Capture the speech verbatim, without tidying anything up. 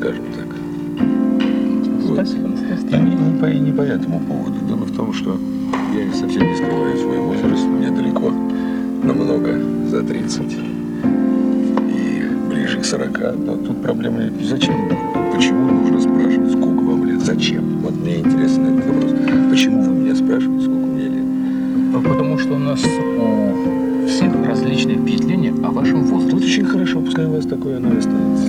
скажем так. Спасибо, И не, не, по, не по этому поводу. Дело в том, что я совсем не скрываю свой возраст. Мне далеко, намного за тридцать. И ближе к сорока. Но тут проблема, зачем? Почему нужно спрашивать, сколько вам лет? Зачем? Вот мне интересен этот вопрос. Почему вы меня спрашиваете, сколько мне лет? Потому что у нас у всех различные впечатления о вашем возрасте. Вот очень хорошо, пускай у вас такое оно и останется.